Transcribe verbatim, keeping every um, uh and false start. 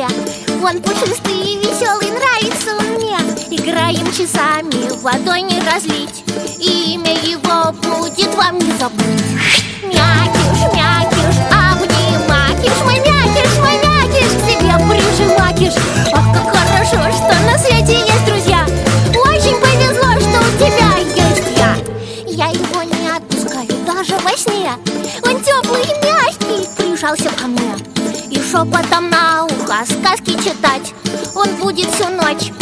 земле. Он пушистый и веселый, нравится он мне. Играем часами, водой не разлить, и имя его будет вам не забыть. Мякиш, мякиш, обнимакиш, мой мякиш, мой мякиш, к себе прижимакиш. Ах, как хорошо, что на свете есть друзья. Очень повезло, что у тебя есть я. Я его не отпускаю даже во сне. Он теплый и мягкий, прижался ко мне. И шепотом на ухо сказки читать он будет всю ночь.